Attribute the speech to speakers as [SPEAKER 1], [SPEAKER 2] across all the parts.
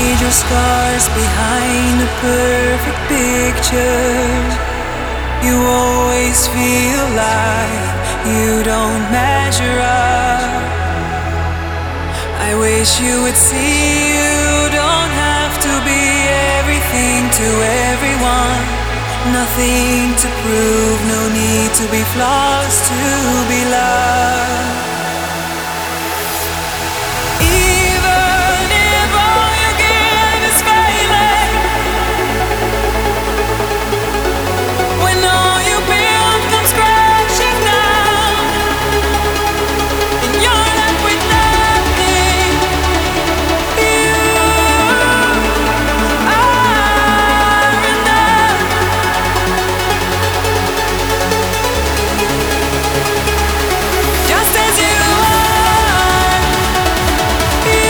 [SPEAKER 1] hide your scars behind a perfect picture. You always feel like you don't measure up. I wish you would see you don't have to be everything to everyone. Nothing to prove, no need to be flawless to be loved. Even if all you give is failing, when all you build comes crashing down, and you're left with nothing, you are enough. Just as you are, you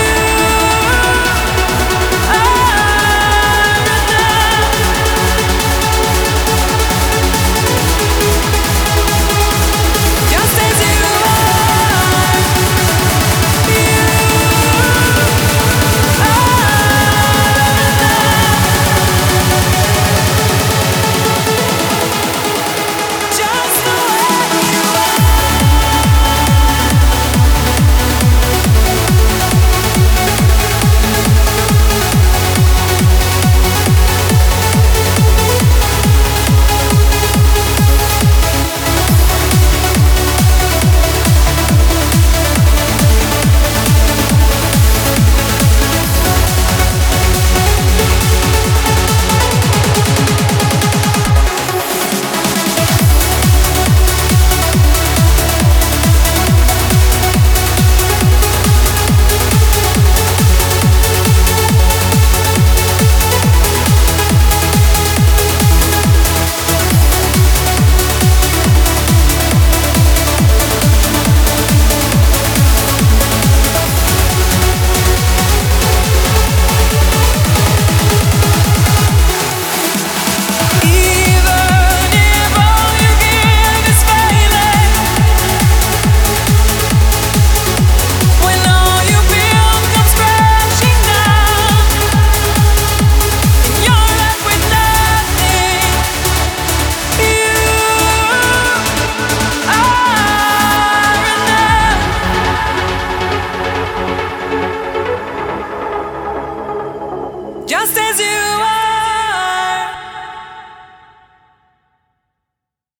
[SPEAKER 1] are enough. Just as you are, you are enough. Just the way you are. Even if all you give is failing, when all you build comes crashing down, and you're left with nothing, you are enough. Just as you